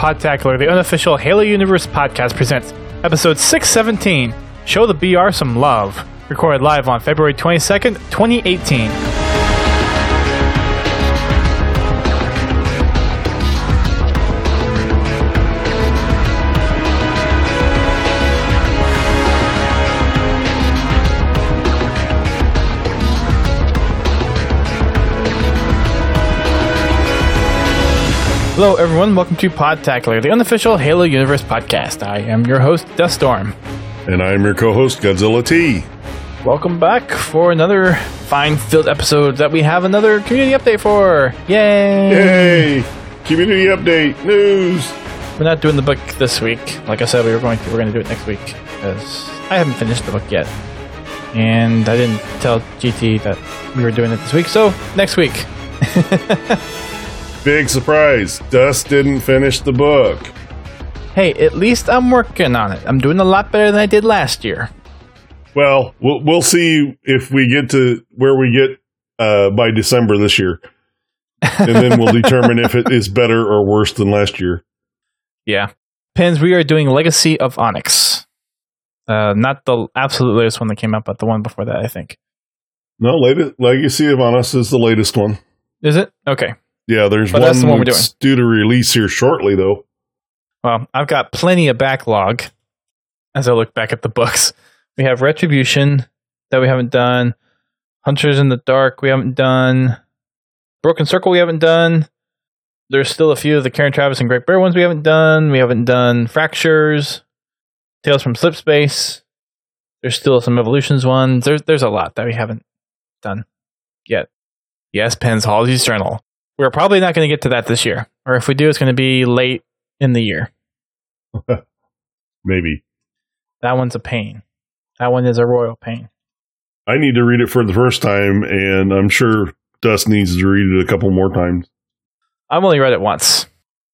Podtacular, the unofficial Halo Universe podcast, presents episode 617, Show the BR Some Love, recorded live on February 22nd, 2018. Hello everyone, welcome to Podtacular, the unofficial Halo Universe podcast. I am your host, Duststorm. And I'm your co-host, Godzilla T. Welcome back for another fine-filled episode that we have another community update for. Yay! Yay! Community update news. We're not doing the book this week. Like I said, we're going to do it next week because I haven't finished the book yet. And I didn't tell GT that we were doing it this week, so next week. Big surprise. Dust didn't finish the book. Hey, at least I'm working on it. I'm doing a lot better than I did last year. Well, we'll see if we get to where we get by December this year. And then we'll determine if it is better or worse than last year. Yeah. Pins, we are doing Legacy of Onyx. Not the absolute latest one that came out, but the one before that, I think. No, Legacy of Onyx is the latest one. Is it? Okay. Yeah, there's one we're doing. Due to release here shortly, though. Well, I've got plenty of backlog as I look back at the books. We have Retribution that we haven't done. Hunters in the Dark we haven't done. Broken Circle we haven't done. There's still a few of the Karen Travis and Great Bear ones we haven't done. We haven't done Fractures. Tales from Slipspace. There's still some Evolutions ones. There's a lot that we haven't done yet. Yes, Penn's Halsey's Journal. We're probably not going to get to that this year. Or if we do, it's going to be late in the year. Maybe. That one's a pain. That one is a royal pain. I need to read it for the first time, and I'm sure Dust needs to read it a couple more times. I've only read it once.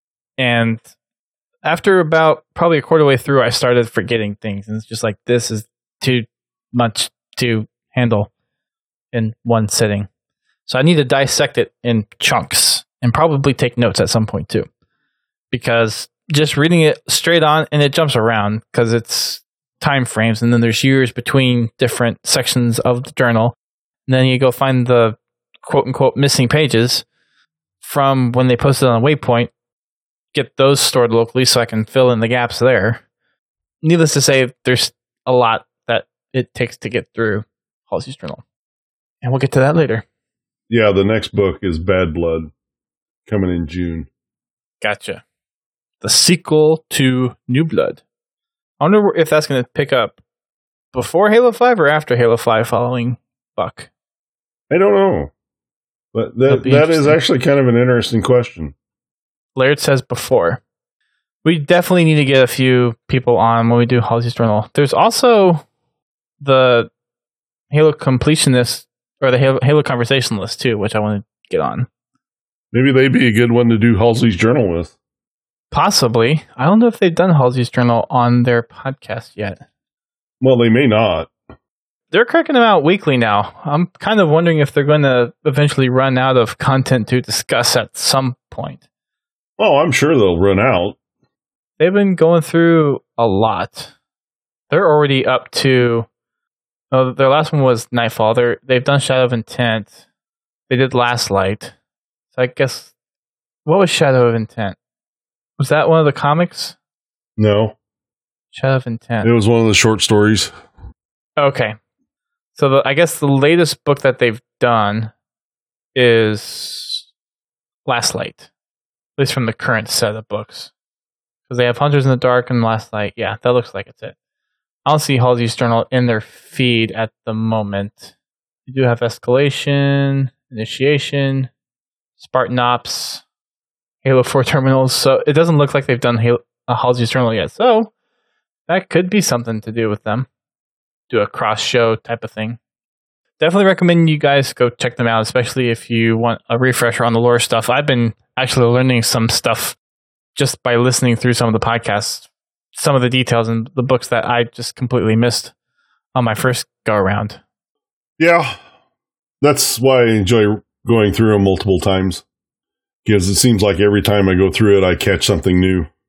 And after about probably a quarter way through, I started forgetting things. And it's just like, this is too much to handle in one sitting. So I need to dissect it in chunks and probably take notes at some point too. Because just reading it straight on, and it jumps around because it's time frames, and then there's years between different sections of the journal. And then you go find the quote-unquote missing pages from when they posted on Waypoint, get those stored locally so I can fill in the gaps there. Needless to say, there's a lot that it takes to get through Halsey's Journal. And we'll get to that later. Yeah, the next book is Bad Blood, coming in June. Gotcha. The sequel to New Blood. I wonder if that's going to pick up before Halo 5 or after Halo 5 following Buck. I don't know. But that is actually kind of an interesting question. Laird says before. We definitely need to get a few people on when we do Halsey's Journal. There's also the Halo Completionist, or the Halo Conversationalist too, which I want to get on. Maybe they'd be a good one to do Halsey's Journal with. Possibly. I don't know if they've done Halsey's Journal on their podcast yet. Well, they may not. They're cracking them out weekly now. I'm kind of wondering if they're going to eventually run out of content to discuss at some point. Oh, I'm sure they'll run out. They've been going through a lot. They're already up to... Oh, their last one was Nightfall. They've done Shadow of Intent. They did Last Light. So I guess... What was Shadow of Intent? Was that one of the comics? No. Shadow of Intent. It was one of the short stories. Okay. So I guess the latest book that they've done is Last Light. At least from the current set of books. Because they have Hunters in the Dark and Last Light. Yeah, that looks like it's it. I don't see Halsey's Journal in their feed at the moment. You do have Escalation, Initiation, Spartan Ops, Halo 4 Terminals. So it doesn't look like they've done Halsey's Journal yet. So that could be something to do with them. Do a cross-show type of thing. Definitely recommend you guys go check them out, especially if you want a refresher on the lore stuff. I've been actually learning some stuff just by listening through some of the podcasts. Some of the details in the books that I just completely missed on my first go around. Yeah, that's why I enjoy going through them multiple times. Because it seems like every time I go through it, I catch something new.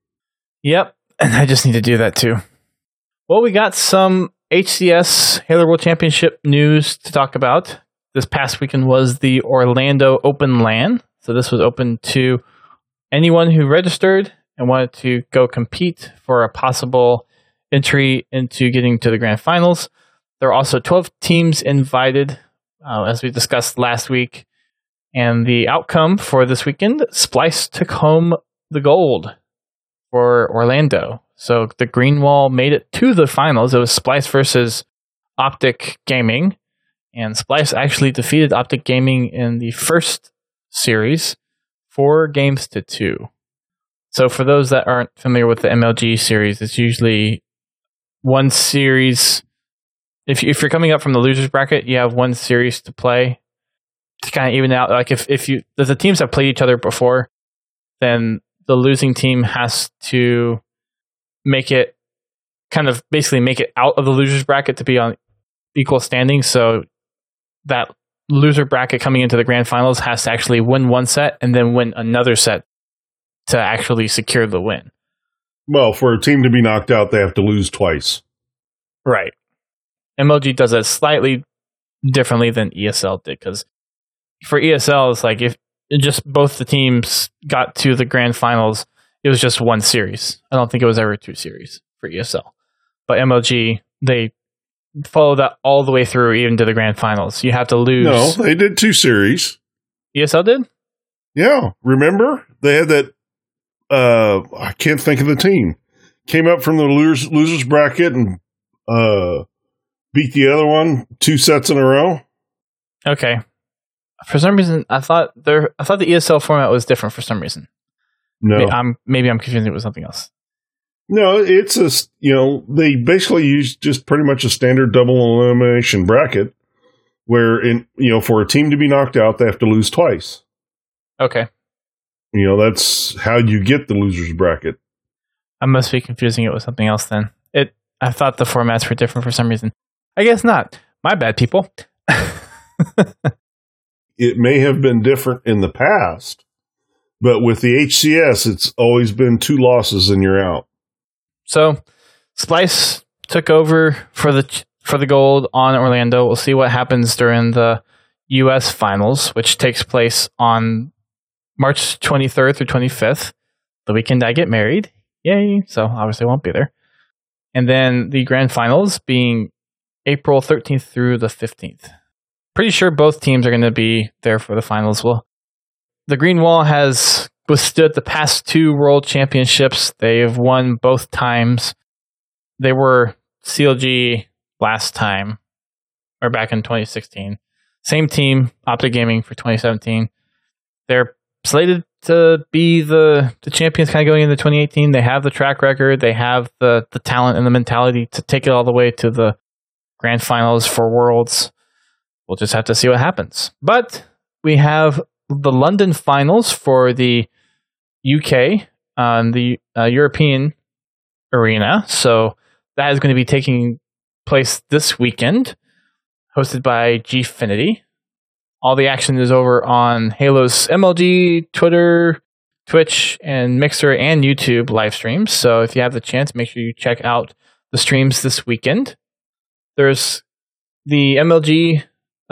Yep, and I just need to do that too. Well, we got some HCS Halo World Championship news to talk about. This past weekend was the Orlando Open LAN. So this was open to anyone who registered and wanted to go compete for a possible entry into getting to the grand finals. There are also 12 teams invited, as we discussed last week. And the outcome for this weekend, Splice took home the gold for Orlando. So the Green Wall made it to the finals. It was Splice versus Optic Gaming. And Splice actually defeated Optic Gaming in the first series, 4-2. So for those that aren't familiar with the MLG series, it's usually one series. If you're coming up from the losers bracket, you have one series to play to kind of even out. Like if the teams have played each other before, then the losing team has to make it basically make it out of the losers bracket to be on equal standing. So that loser bracket coming into the grand finals has to actually win one set and then win another set to actually secure the win. Well, for a team to be knocked out, they have to lose twice. Right. MLG does it slightly differently than ESL did, because for ESL, it's like if just both the teams got to the grand finals, it was just one series. I don't think it was ever 2 series for ESL. But MLG, they follow that all the way through, even to the grand finals. You have to lose. No, they did 2 series. ESL did? Yeah. Remember? They had that, I can't think of the team. Came up from the losers bracket and beat the other one 2 sets in a row. Okay. For some reason, I thought the ESL format was different for some reason. No. Maybe I'm confusing it with something else. No, it's they basically use just pretty much a standard double elimination bracket where for a team to be knocked out, they have to lose twice. Okay. That's how you get the losers bracket. I must be confusing it with something else then. I thought the formats were different for some reason. I guess not. My bad, people. It may have been different in the past, but with the HCS, it's always been 2 losses and you're out. So, Splice took over for the gold on Orlando. We'll see what happens during the U.S. finals, which takes place on March 23rd through 25th, the weekend I get married. Yay! So, obviously, I won't be there. And then the grand finals being April 13th through the 15th. Pretty sure both teams are going to be there for the finals. Well, the Green Wall has withstood the past 2 world championships. They've won both times. They were CLG last time, or back in 2016. Same team, Optic Gaming, for 2017. They're slated to be the champions kind of going into 2018. They have the track record. They have the talent and the mentality to take it all the way to the grand finals for Worlds. We'll just have to see what happens. But we have the London finals for the UK on the European arena. So that is going to be taking place this weekend, hosted by Gfinity. All the action is over on Halo's MLG, Twitter, Twitch, and Mixer and YouTube live streams. So if you have the chance, make sure you check out the streams this weekend. There's the MLG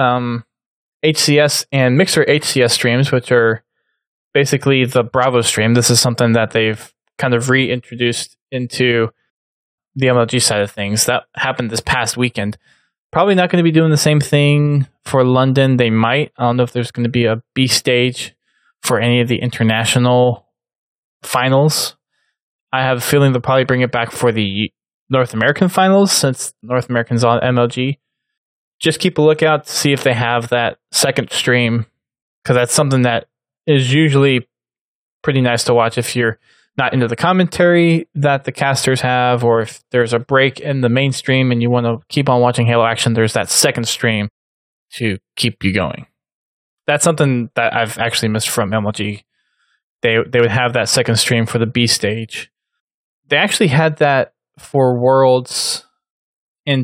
HCS and Mixer HCS streams, which are basically the Bravo stream. This is something that they've kind of reintroduced into the MLG side of things. That happened this past weekend. Probably not going to be doing the same thing for London. They might. I don't know if there's going to be a B stage for any of the international finals. I have a feeling they'll probably bring it back for the North American finals, since North American's on MLG. Just keep a lookout to see if they have that second stream, because that's something that is usually pretty nice to watch if you're not into the commentary that the casters have, or if there's a break in the main stream and you want to keep on watching Halo action, there's that second stream to keep you going. That's something that I've actually missed from MLG. They would have that second stream for the B stage. They actually had that for Worlds in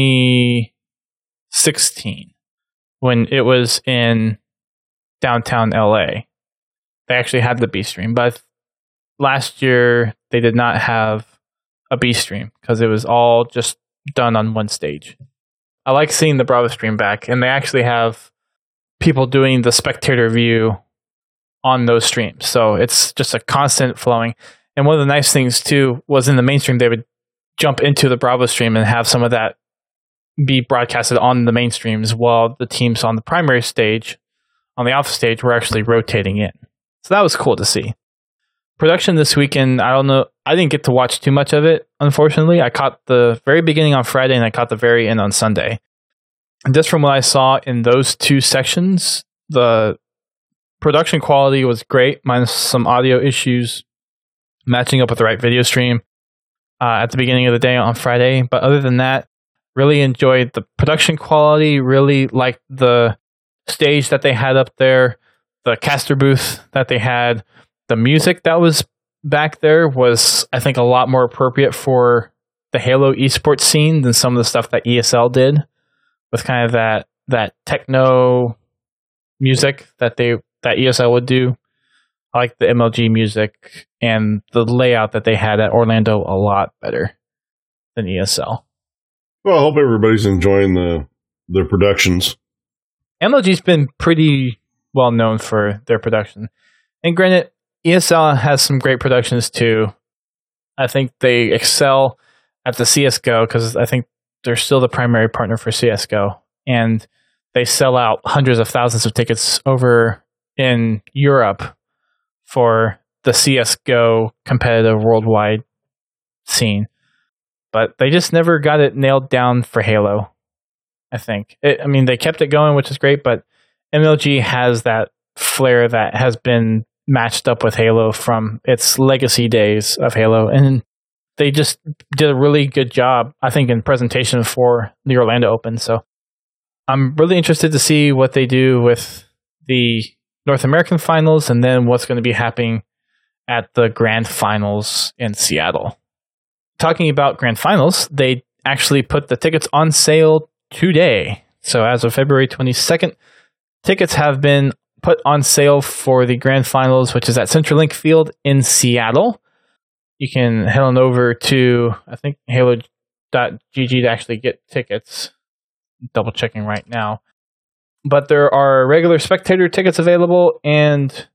2016 when it was in downtown LA. They actually had the B stream, but last year they did not have a B stream because it was all just done on one stage. I like seeing the Bravo stream back, and they actually have people doing the spectator view on those streams. So it's just a constant flowing. And one of the nice things too was in the mainstream, they would jump into the Bravo stream and have some of that be broadcasted on the main streams while the teams on the primary stage, on the alpha stage, were actually rotating in. So that was cool to see. Production this weekend, I don't know. I didn't get to watch too much of it, unfortunately. I caught the very beginning on Friday and I caught the very end on Sunday. And just from what I saw in those two sections, the production quality was great, minus some audio issues matching up with the right video stream at the beginning of the day on Friday. But other than that, really enjoyed the production quality, really liked the stage that they had up there, the caster booth that they had. The music that was back there was, I think, a lot more appropriate for the Halo esports scene than some of the stuff that ESL did, with kind of that techno music that ESL would do. I like the MLG music and the layout that they had at Orlando a lot better than ESL. Well, I hope everybody's enjoying their productions. MLG's been pretty well known for their production. And granted, ESL has some great productions too. I think they excel at the CSGO because I think they're still the primary partner for CSGO. And they sell out hundreds of thousands of tickets over in Europe for the CSGO competitive worldwide scene. But they just never got it nailed down for Halo, I think. They kept it going, which is great, but MLG has that flair that has been matched up with Halo from its legacy days of Halo. And they just did a really good job, I think, in presentation for the Orlando Open. So I'm really interested to see what they do with the North American finals and then what's going to be happening at the grand finals in Seattle. Talking about grand finals, they actually put the tickets on sale today. So as of February 22nd, tickets have been put on sale for the grand finals, which is at CenturyLink Field in Seattle. You can head on over to, I think, halo.gg to actually get tickets. Double checking right now. But there are regular spectator tickets available and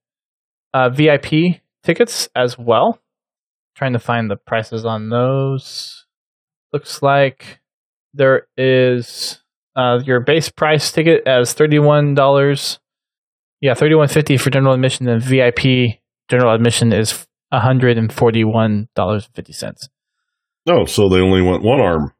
VIP tickets as well. Trying to find the prices on those. Looks like there is your base price ticket as $31. Yeah, $31.50 for general admission, and VIP general admission is $141.50. Oh, so they only want one arm.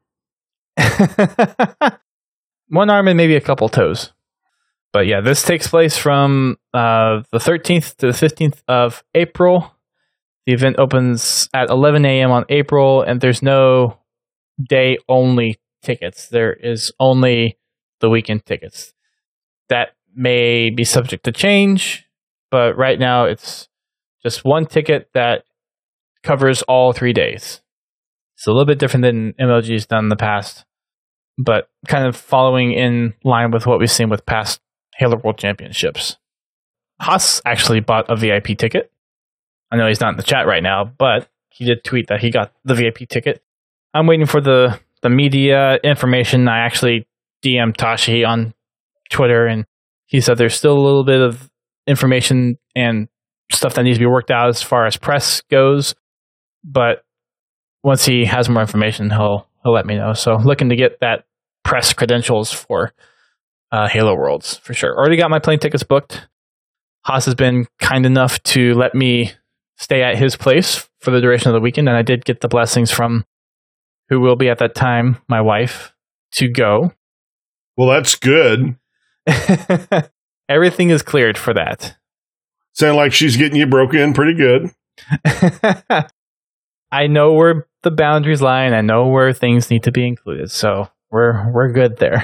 One arm and maybe a couple toes. But yeah, this takes place from the 13th to the 15th of April. The event opens at 11 a.m. on April, and there's no day-only tickets. There is only the weekend tickets. That may be subject to change, but right now it's just one ticket that covers all 3 days. It's a little bit different than MLG's done in the past, but kind of following in line with what we've seen with past Halo World Championships. Haas actually bought a VIP ticket. I know he's not in the chat right now, but he did tweet that he got the VIP ticket. I'm waiting for the media information. I actually DM'd Tashi on Twitter, and he said there's still a little bit of information and stuff that needs to be worked out as far as press goes. But once he has more information, he'll let me know. So looking to get that press credentials for Halo Worlds for sure. Already got my plane tickets booked. Haas has been kind enough to let me stay at his place for the duration of the weekend, and I did get the blessings from who will be at that time, my wife, to go. Well, that's good. Everything is cleared for that. Sound like she's getting you broke in pretty good. I know where the boundaries lie, and I know where things need to be included, so we're good there.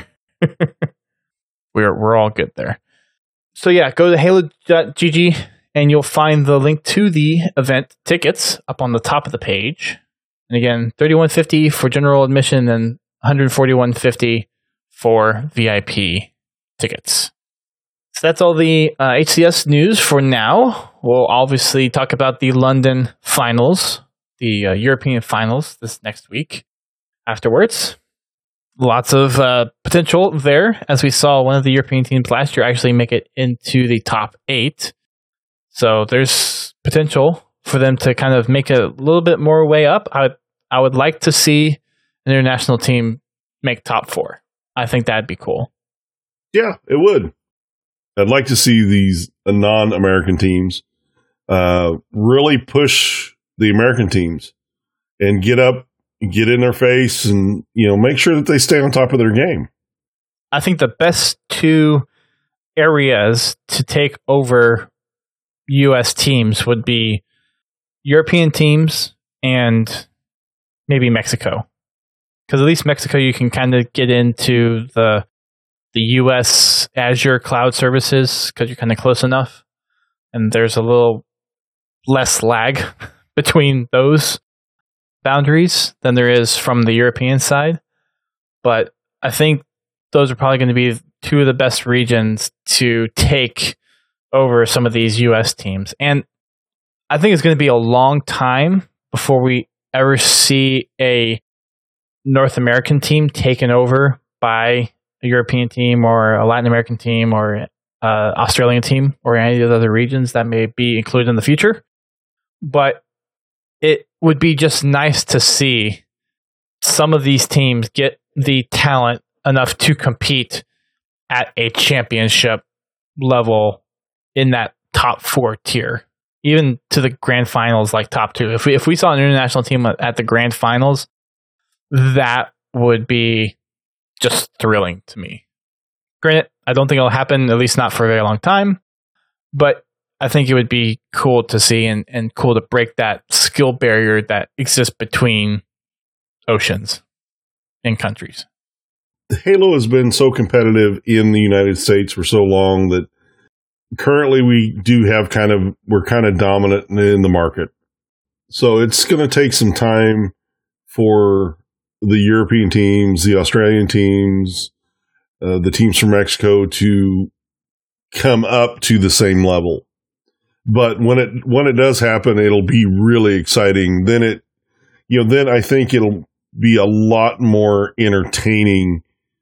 We're all good there. So yeah, go to halo.gg and you'll find the link to the event tickets up on the top of the page. And again, $31.50 for general admission and $141.50 for VIP tickets. So that's all the HCS news for now. we'll obviously talk about the London finals, the European finals this next week afterwards. Lots of potential there, as we saw one of the European teams last year actually make it into the top 8. So there's potential for them to kind of make a little bit more way up. I would like to see an international team make top 4. I think that'd be cool. Yeah, it would. I'd like to see these non-American teams really push the American teams and get in their face and, make sure that they stay on top of their game. I think the best 2 areas to take over U.S. teams would be European teams and maybe Mexico. Because at least Mexico, you can kind of get into the U.S. Azure cloud services because you're kind of close enough. And there's a little less lag between those boundaries than there is from the European side. But I think those are probably going to be 2 of the best regions to take over some of these U.S. teams. And I think it's going to be a long time before we ever see a North American team taken over by a European team or a Latin American team or Australian team or any of the other regions that may be included in the future. But it would be just nice to see some of these teams get the talent enough to compete at a championship level in that top 4 tier, even to the grand finals, like top 2. If we saw an international team at the grand finals, that would be just thrilling to me. Granted, I don't think it'll happen, at least not for a very long time, but I think it would be cool to see and cool to break that skill barrier that exists between oceans and countries. Halo has been so competitive in the United States for so long that currently we're kind of dominant in the market. So it's going to take some time for the European teams, the Australian teams, the teams from Mexico to come up to the same level. But when it does happen, it'll be really exciting. Then I think it'll be a lot more entertaining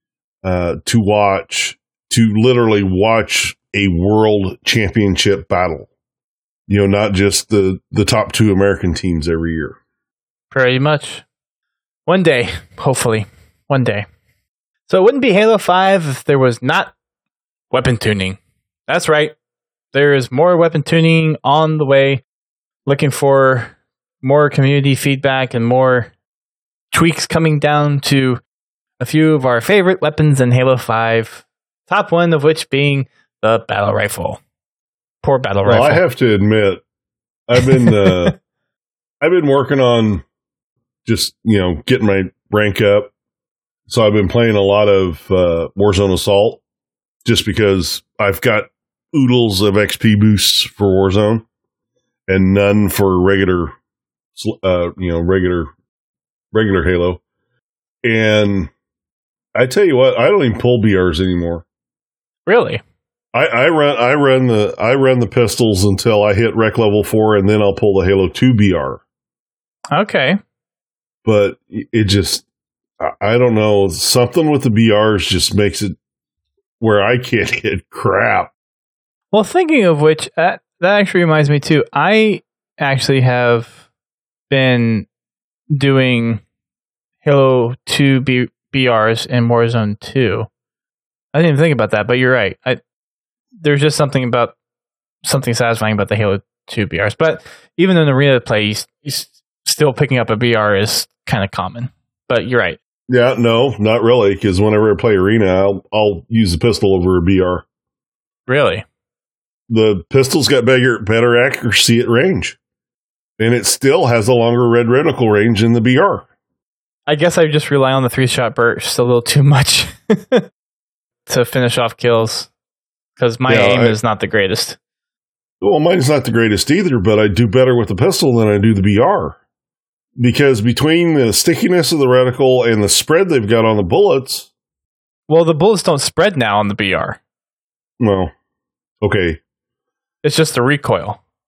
to literally watch a world championship battle. Not just the top 2 American teams every year. Pretty much. One day, hopefully. One day. So it wouldn't be Halo 5 if there was not weapon tuning. That's right. There is more weapon tuning on the way. Looking for more community feedback and more tweaks coming down to a few of our favorite weapons in Halo 5. Top one of which being the battle rifle. Poor battle rifle. I have to admit, I've been working on just, getting my rank up. So I've been playing a lot of Warzone Assault just because I've got oodles of XP boosts for Warzone and none for regular Halo. And I tell you what, I don't even pull BRs anymore. Really? I run the pistols until I hit rec level 4, and then I'll pull the Halo 2 BR. Okay. But it just, I don't know, something with the BRs just makes it where I can't hit crap. Well, thinking of which, that actually reminds me too. I actually have been doing Halo 2 BRs in Warzone 2. I didn't even think about that, but you're right. There's just something satisfying about the Halo 2 BRs. But even in arena play, still picking up a BR is kind of common. But you're right. Yeah, no, not really, because whenever I play arena, I'll use the pistol over a BR. Really? The pistol's got better accuracy at range. And it still has a longer red reticle range than the BR. I guess I just rely on the 3-shot burst a little too much to finish off kills. Because my aim is not the greatest. Well, mine's not the greatest either, but I do better with the pistol than I do the BR. Because between the stickiness of the reticle and the spread they've got on the bullets... Well, the bullets don't spread now on the BR. Well, okay. It's just the recoil.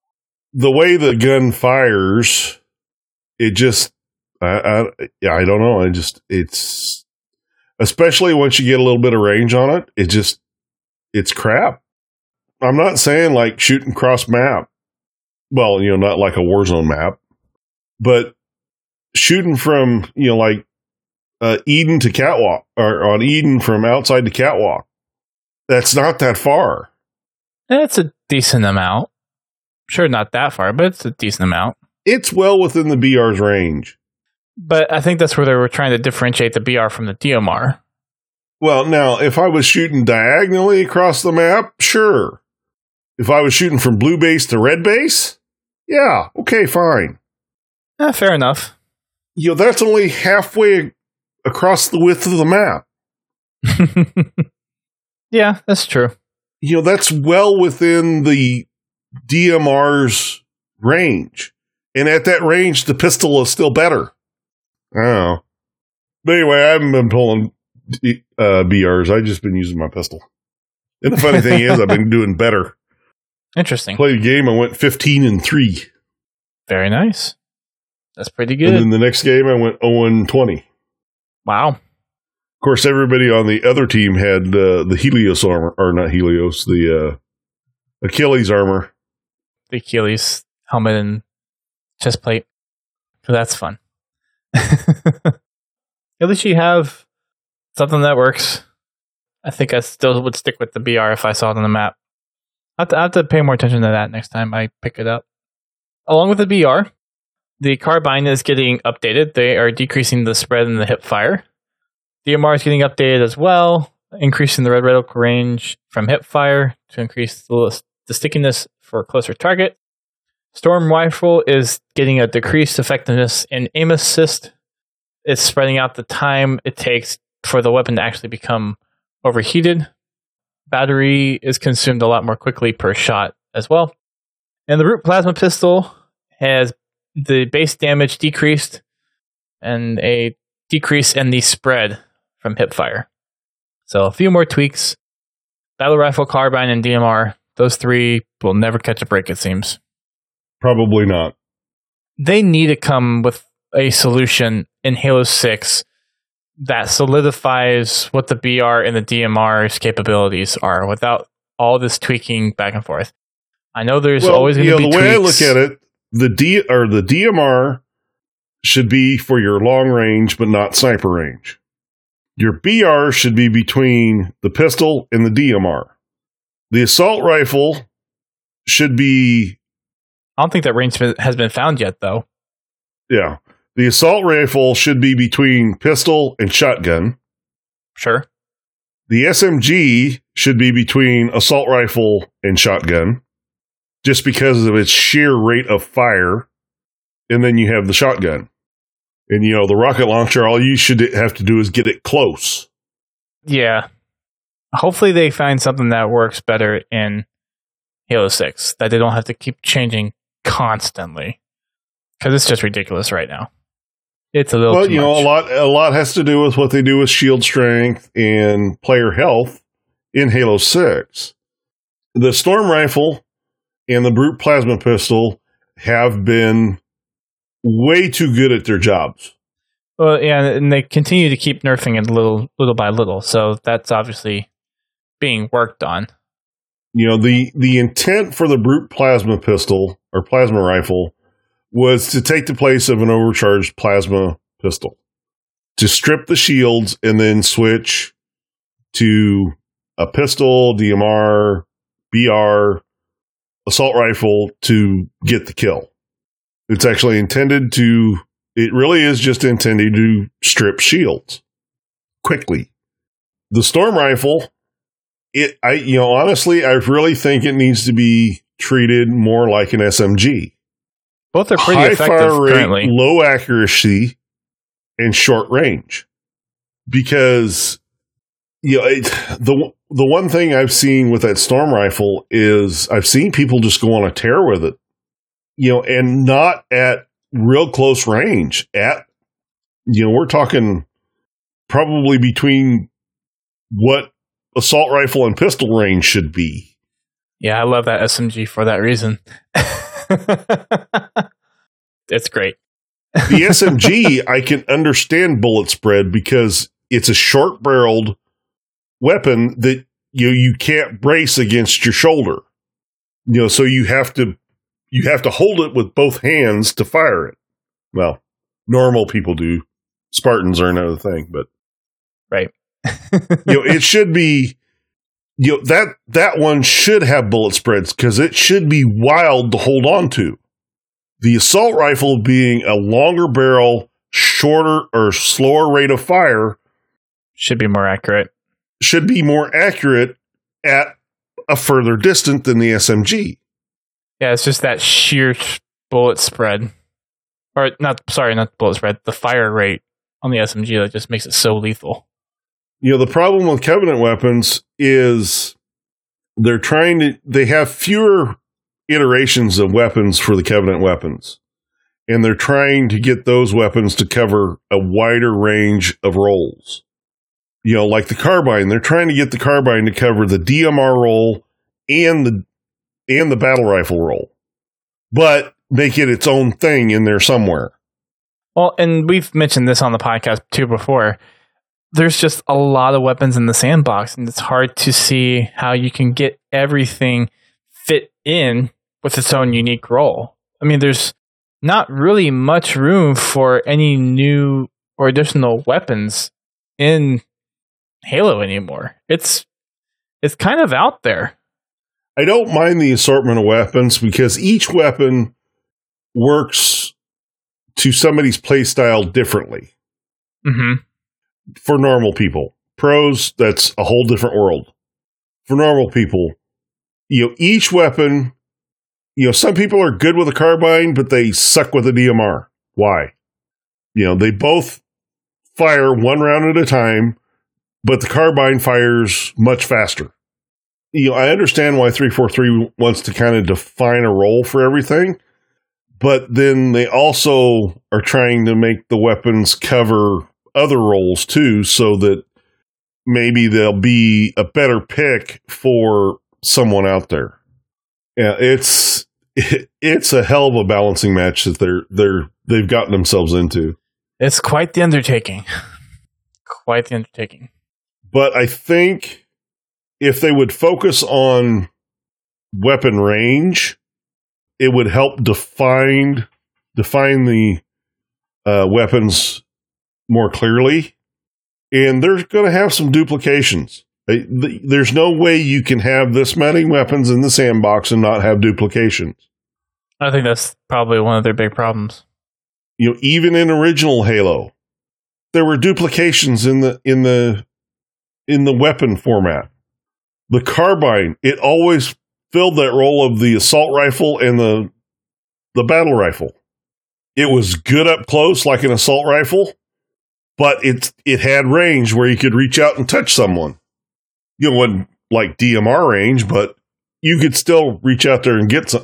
the way the gun fires, it just, I don't know. It's, especially once you get a little bit of range on it, it's crap. I'm not saying like shooting cross map. Well, not like a Warzone map, but shooting from, like Eden to Catwalk, or on Eden from outside to Catwalk. That's not that far. It's a decent amount. Sure, not that far, but it's a decent amount. It's well within the BR's range. But I think that's where they were trying to differentiate the BR from the DMR. Well, now, if I was shooting diagonally across the map, sure. If I was shooting from blue base to red base, yeah, okay, fine. Fair enough. That's only halfway across the width of the map. Yeah, that's true. That's well within the DMR's range. And at that range, the pistol is still better. I don't know. But anyway, I haven't been pulling BRs. I've just been using my pistol. And the funny thing is, I've been doing better. Interesting. Played a game, I went 15-3. Very nice. That's pretty good. And then the next game, I went 0-20. Wow. Of course, everybody on the other team had the Helios armor, or not Helios, the Achilles armor. The Achilles helmet and chest plate. So that's fun. At least you have something that works. I think I still would stick with the BR if I saw it on the map. I have to pay more attention to that next time I pick it up. Along with the BR, the carbine is getting updated. They are decreasing the spread and the hip fire. DMR is getting updated as well, increasing the red reticle range from hip fire to increase the stickiness for a closer target. Storm rifle is getting a decreased effectiveness in aim assist. It's spreading out the time it takes for the weapon to actually become overheated. Battery is consumed a lot more quickly per shot as well. And the Brute Plasma Pistol has the base damage decreased and a decrease in the spread from hip fire. So a few more tweaks. Battle Rifle, Carbine, and DMR, those three will never catch a break, it seems. Probably not. They need to come with a solution in Halo 6 that solidifies what the BR and the DMR's capabilities are without all this tweaking back and forth. I know there's always going to be tweaks. The way I look at it, the DMR should be for your long range, but not sniper range. Your BR should be between the pistol and the DMR. The assault rifle should be... I don't think that range has been found yet, though. Yeah. The assault rifle should be between pistol and shotgun. Sure. The SMG should be between assault rifle and shotgun, just because of its sheer rate of fire. And then you have the shotgun. And, the rocket launcher, all you should have to do is get it close. Yeah. Hopefully they find something that works better in Halo 6, that they don't have to keep changing constantly. Because it's just ridiculous right now. It's a little too much. a lot has to do with what they do with shield strength and player health in Halo 6. The Storm Rifle and the Brute Plasma Pistol have been way too good at their jobs. Well, yeah, and they continue to keep nerfing it little by little, so that's obviously being worked on. The intent for the Brute Plasma Pistol, or Plasma Rifle, was to take the place of an overcharged plasma pistol, to strip the shields and then switch to a pistol, DMR, BR, assault rifle to get the kill. It's actually it really is just intended to strip shields quickly. The Storm Rifle, honestly, I really think it needs to be treated more like an SMG. Both are pretty high effective fire rate, currently. Low accuracy, and short range. Because the one thing I've seen with that Storm Rifle is I've seen people just go on a tear with it, and not at real close range. We're talking probably between what assault rifle and pistol range should be. Yeah, I love that SMG for that reason. It's great. The SMG, I can understand bullet spread because it's a short-barreled weapon that you can't brace against your shoulder. So you have to hold it with both hands to fire it. Well, normal people do. Spartans are another thing, but right. It should be that one should have bullet spreads because it should be wild to hold on to. The assault rifle being a longer barrel, shorter or slower rate of fire should be more accurate. Should be more accurate at a further distance than the SMG. Yeah, it's just that sheer bullet spread. Or not bullet spread, the fire rate on the SMG that just makes it so lethal. The problem with Covenant weapons is they have fewer iterations of weapons for the Covenant weapons. And they're trying to get those weapons to cover a wider range of roles. Like the carbine, they're trying to get the carbine to cover the DMR role and the battle rifle role. But make it its own thing in there somewhere. Well, and we've mentioned this on the podcast too before. There's just a lot of weapons in the sandbox, and it's hard to see how you can get everything fit in with its own unique role. I mean, there's not really much room for any new or additional weapons in Halo anymore. It's kind of out there. I don't mind the assortment of weapons because each weapon works to somebody's playstyle differently. Mm-hmm. For normal people. Pros, that's a whole different world. For normal people, each weapon, some people are good with a carbine, but they suck with a DMR. Why? They both fire one round at a time, but the carbine fires much faster. I understand why 343 wants to kind of define a role for everything, but then they also are trying to make the weapons cover other roles too, so that maybe they'll be a better pick for someone out there. Yeah, it's a hell of a balancing match that they've gotten themselves into. It's quite the undertaking. Quite the undertaking. But I think if they would focus on weapon range, it would help define the weapons more clearly. And they're going to have some duplications. There's no way you can have this many weapons in the sandbox and not have duplications. I think that's probably one of their big problems. Even in original Halo, there were duplications in the weapon format. The carbine, it always filled that role of the assault rifle and the battle rifle. It was good up close like an assault rifle, but it had range where you could reach out and touch someone. It wasn't like DMR range, but you could still reach out there and get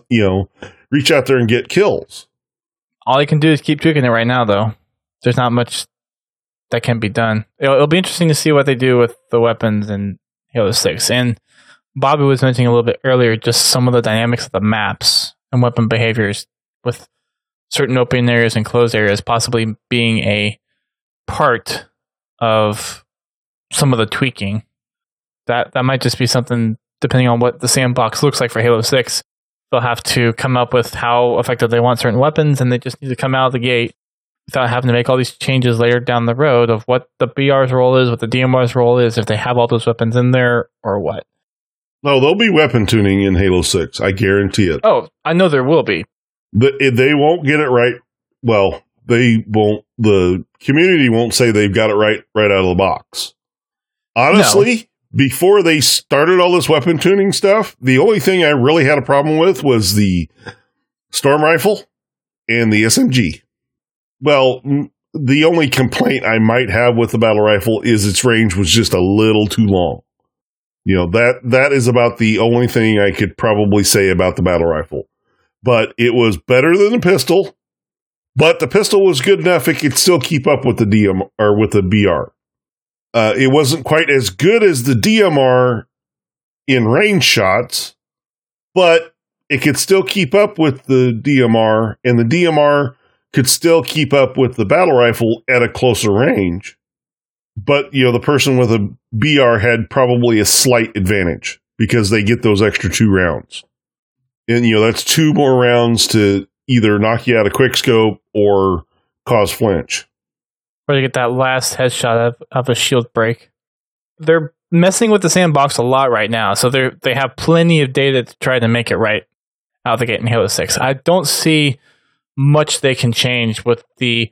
kills. All you can do is keep tweaking it right now, though. There's not much that can be done. It'll be interesting to see what they do with the weapons in Halo 6. And Bobby was mentioning a little bit earlier just some of the dynamics of the maps and weapon behaviors with certain open areas and closed areas possibly being a part of some of the tweaking. That might just be something, depending on what the sandbox looks like for Halo 6. They'll have to come up with how effective they want certain weapons, and they just need to come out of the gate without having to make all these changes later down the road of what the BR's role is, what the DMR's role is, if they have all those weapons in there, or what. No, there'll be weapon tuning in Halo 6. I guarantee it. Oh, I know there will be. They won't get it right. Well, they won't. The community won't say they've got it right out of the box. Honestly, before they started all this weapon tuning stuff, the only thing I really had a problem with was the storm rifle and the SMG. Well, the only complaint I might have with the battle rifle is its range was just a little too long. That is about the only thing I could probably say about the battle rifle. But it was better than the pistol. But the pistol was good enough it could still keep up with the DM or with the BR. It wasn't quite as good as the DMR in range shots, but it could still keep up with the DMR, and the DMR could still keep up with the battle rifle at a closer range. But, the person with a BR had probably a slight advantage because they get those extra 2 rounds. And, that's 2 more rounds to either knock you out of quick scope or cause flinch. Or to get that last headshot of a shield break. They're messing with the sandbox a lot right now, so they have plenty of data to try to make it right out of the gate in Halo 6. I don't see much they can change with the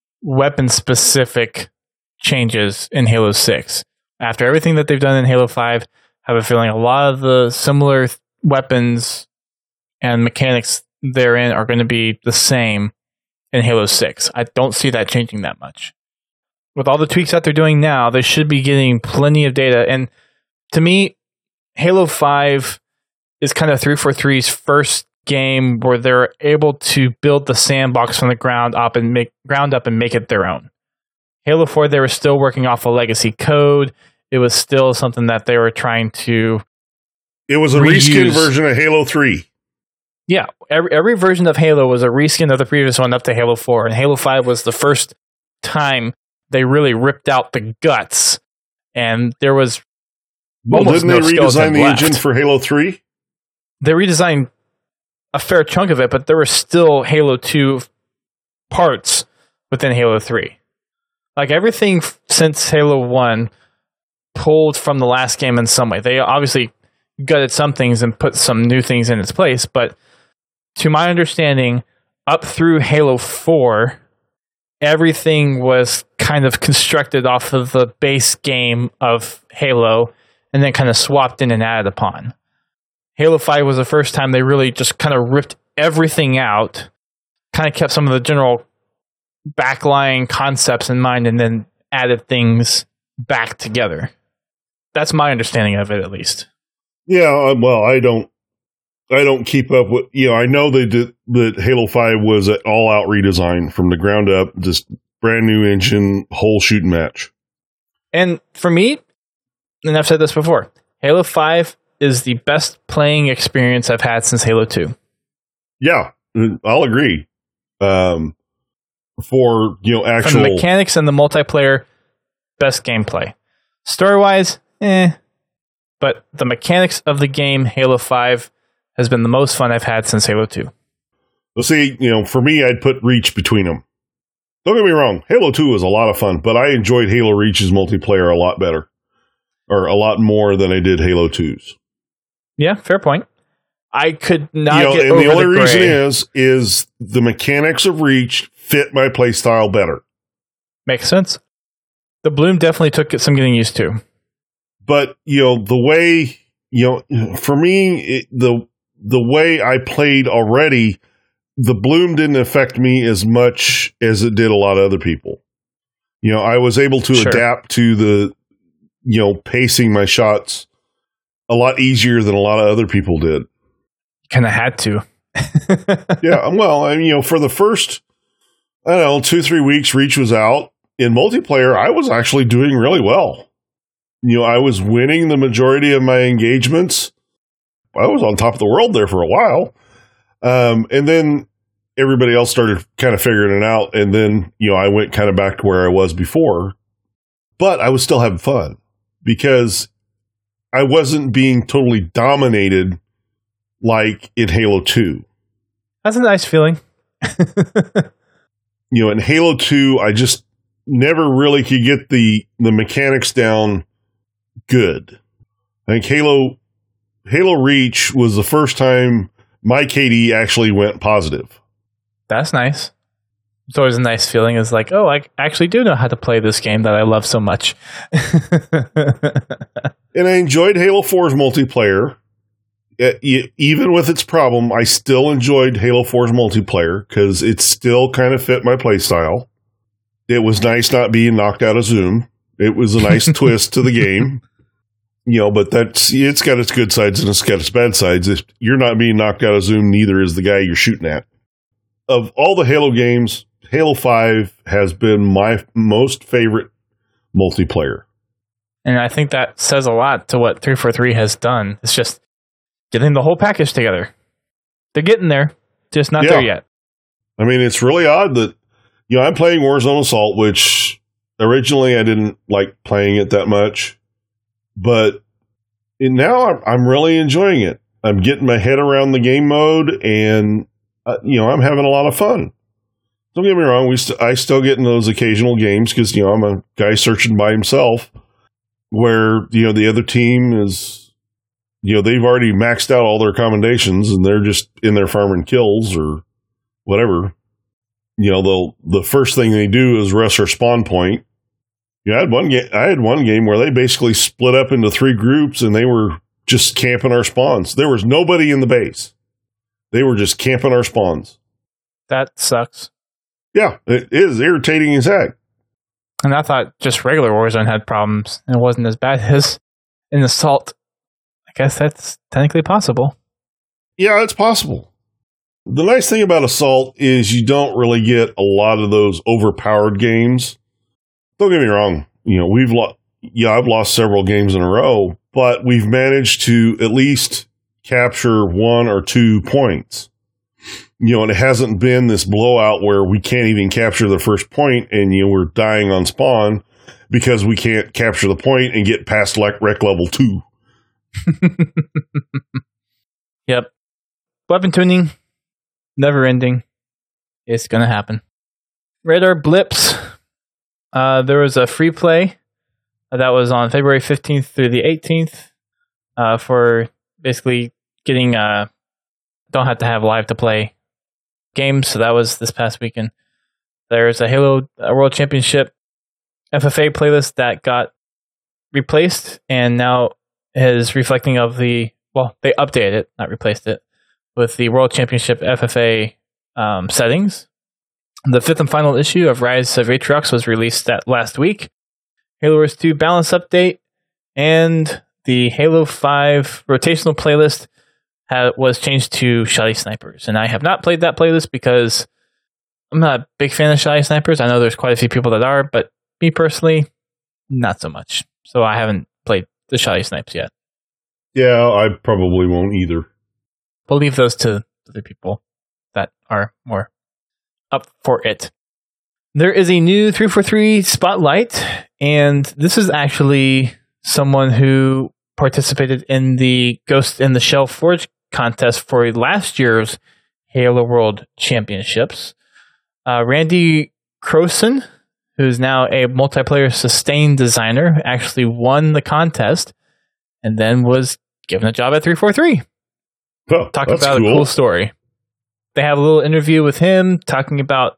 weapon-specific changes in Halo 6. After everything that they've done in Halo 5, I have a feeling a lot of the similar weapons and mechanics therein are going to be the same in Halo 6. I don't see that changing that much. With all the tweaks that they're doing now, they should be getting plenty of data. And to me, Halo 5 is kind of 343's first game where they're able to build the sandbox from the ground up and make it their own. Halo 4, they were still working off a legacy code. It was still something that they were trying to It was a reskin version of Halo 3. Yeah, every version of Halo was a reskin of the previous one up to Halo 4. And Halo 5 was the first time they really ripped out the guts. And there was didn't they redesign the engine for Halo 3? They redesigned a fair chunk of it, but there were still Halo 2 parts within Halo 3. Like everything since Halo 1 pulled from the last game in some way. They obviously gutted some things and put some new things in its place, but to my understanding, up through Halo 4, everything was kind of constructed off of the base game of Halo and then kind of swapped in and added upon. Halo 5 was the first time they really just kind of ripped everything out, kind of kept some of the general backlying concepts in mind, and then added things back together. That's my understanding of it, at least. Yeah, well, I don't keep up with, I know they did that. Halo 5 was an all-out redesign from the ground up, just brand new engine, whole shooting match. And for me, and I've said this before, Halo 5 is the best playing experience I've had since Halo 2. Yeah, I'll agree. For, actual... From the mechanics and the multiplayer, best gameplay. Story-wise, but the mechanics of the game, Halo 5, has been the most fun I've had since Halo 2. Well, see, for me, I'd put Reach between them. Don't get me wrong, Halo 2 was a lot of fun, but I enjoyed Halo Reach's multiplayer a lot better. Or a lot more than I did Halo 2's. Yeah, fair point. I could not get and over the only the reason gray. is the mechanics of Reach fit my playstyle better. Makes sense. The Bloom definitely took some getting used to. But, the way, for me, the way I played already, the Bloom didn't affect me as much as it did a lot of other people. I was able to adapt to the, pacing my shots a lot easier than a lot of other people did. Kind of had to. Yeah, well, for the first, 2-3 weeks Reach was out, in multiplayer, I was actually doing really well. I was winning the majority of my engagements. I was on top of the world there for a while. And then everybody else started kind of figuring it out. And then, I went kind of back to where I was before. But I was still having fun because I wasn't being totally dominated like in Halo 2. That's a nice feeling. In Halo 2, I just never really could get the mechanics down good. I think Halo Reach was the first time my KD actually went positive. That's nice. It's always a nice feeling. It's like, oh, I actually do know how to play this game that I love so much. And I enjoyed Halo 4's multiplayer. Even with its problem, I still enjoyed Halo 4's multiplayer because it still kind of fit my playstyle. It was nice not being knocked out of Zoom. It was a nice twist to the game. But it's got its good sides and it's got its bad sides. If you're not being knocked out of Zoom, neither is the guy you're shooting at. Of all the Halo games, Halo 5 has been my most favorite multiplayer. And I think that says a lot to what 343 has done. It's just getting the whole package together. They're getting there, just not there yet. I mean, it's really odd that, I'm playing Warzone Assault, which originally I didn't like playing it that much, but now I'm really enjoying it. I'm getting my head around the game mode, and I'm having a lot of fun. Don't get me wrong, I still get in those occasional games because I'm a guy searching by himself, where the other team is they've already maxed out all their commendations and they're just in there farming kills or whatever. The first thing they do is rush our spawn point. I had one game where they basically split up into 3 groups and they were just camping our spawns. There was nobody in the base. They were just camping our spawns. That sucks. Yeah, it is irritating as heck. And I thought just regular Warzone had problems and it wasn't as bad as in Assault. I guess that's technically possible. Yeah, it's possible. The nice thing about Assault is you don't really get a lot of those overpowered games. Don't get me wrong. I've lost several games in a row, but we've managed to at least capture 1 or 2 points. And it hasn't been this blowout where we can't even capture the first point and we're dying on spawn because we can't capture the point and get past rec level 2. Yep. Weapon tuning, never ending. It's going to happen. Radar Blips. There was a free play that was on February 15th through the 18th for basically getting don't have to have live to play games. So that was this past weekend. There's a Halo World Championship FFA playlist that got replaced and now is reflecting of they updated it, not replaced it, with the World Championship FFA settings. The 5th and final issue of Rise of Atriox was released last week. Halo Wars 2 balance update and the Halo 5 rotational playlist was changed to Shelly Snipers. And I have not played that playlist because I'm not a big fan of Shelly Snipers. I know there's quite a few people that are, but me personally, not so much. So I haven't played the Shelly Snipes yet. Yeah, I probably won't either. We'll leave those to the people that are more up for it. There is a new 343 spotlight, and this is actually someone who participated in the Ghost in the Shell Forge contest for last year's Halo World Championships. Randy Croson, who's now a multiplayer sustain designer, actually won the contest and then was given a job at 343. Oh, Talk about cool. A cool story. They have a little interview with him talking about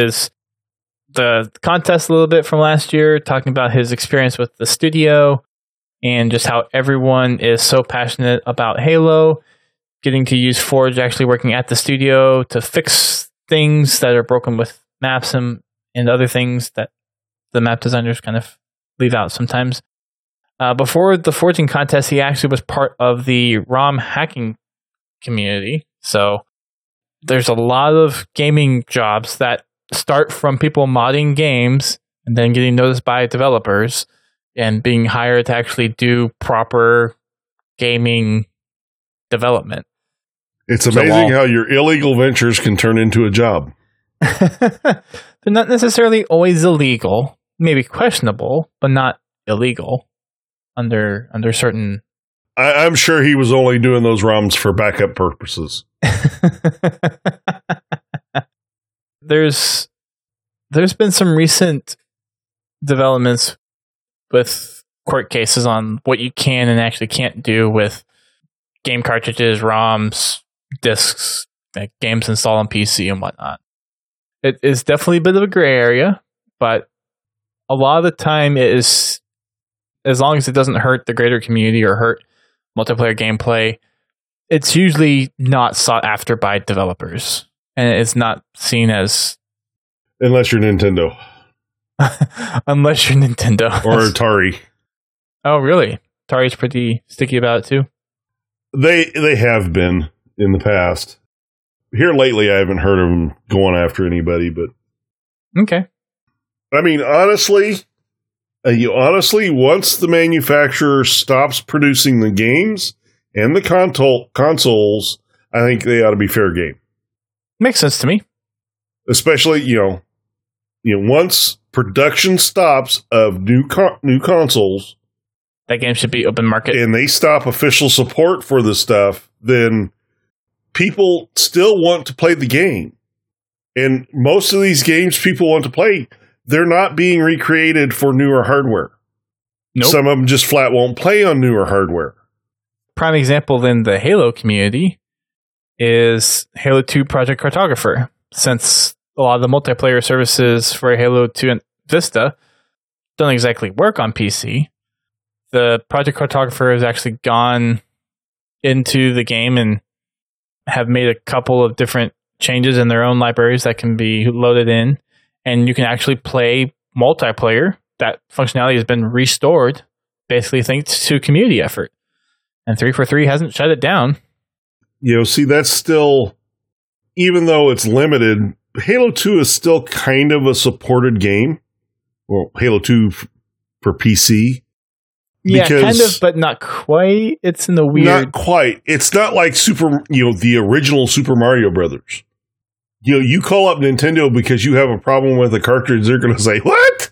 the contest a little bit from last year, talking about his experience with the studio and just how everyone is so passionate about Halo, getting to use Forge, actually working at the studio to fix things that are broken with maps and other things that the map designers kind of leave out sometimes. Before the forging contest, he actually was part of the ROM hacking community. So there's a lot of gaming jobs that start from people modding games and then getting noticed by developers and being hired to actually do proper gaming development. It's amazing how your illegal ventures can turn into a job. They're not necessarily always illegal, maybe questionable, but not illegal under certain. I'm sure he was only doing those ROMs for backup purposes. There's been some recent developments with court cases on what you can and actually can't do with game cartridges, ROMs, discs, like games installed on PC and whatnot. It is definitely a bit of a gray area, but a lot of the time it is, as long as it doesn't hurt the greater community or hurt multiplayer gameplay, it's usually not sought after by developers, and it's not seen as... Unless you're Nintendo. Unless you're Nintendo. Or Atari. Oh, really? Atari's pretty sticky about it, too? They have been in the past. Here lately, I haven't heard of them going after anybody, but... Okay. I mean, honestly, once the manufacturer stops producing the games and the consoles, I think they ought to be fair game. Makes sense to me. Especially, once production stops of new consoles, that game should be open market, and they stop official support for the stuff, then people still want to play the game. And most of these games people want to play, they're not being recreated for newer hardware. Nope. Some of them just flat won't play on newer hardware. Prime example in the Halo community is Halo 2 Project Cartographer. Since a lot of the multiplayer services for Halo 2 and Vista don't exactly work on PC, the Project Cartographer has actually gone into the game and have made a couple of different changes in their own libraries that can be loaded in, and you can actually play multiplayer. That functionality has been restored, basically thanks to community effort. And 343 hasn't shut it down. See, that's still, even though it's limited, Halo 2 is still kind of a supported game. Well, Halo 2 for PC. Yeah, kind of, but not quite. It's in the weird... Not quite. It's not like the original Super Mario Brothers. You call up Nintendo because you have a problem with a cartridge, they're going to say, what?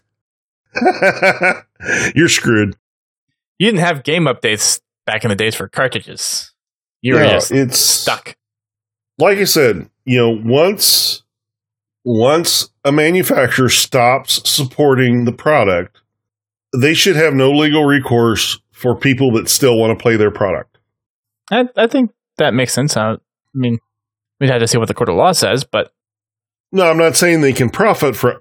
You're screwed. You didn't have game updates back in the days for cartridges. You were just stuck. Like I said, once a manufacturer stops supporting the product, they should have no legal recourse for people that still want to play their product. I think that makes sense. I mean, we'd have to see what the court of law says, but... No, I'm not saying they can profit from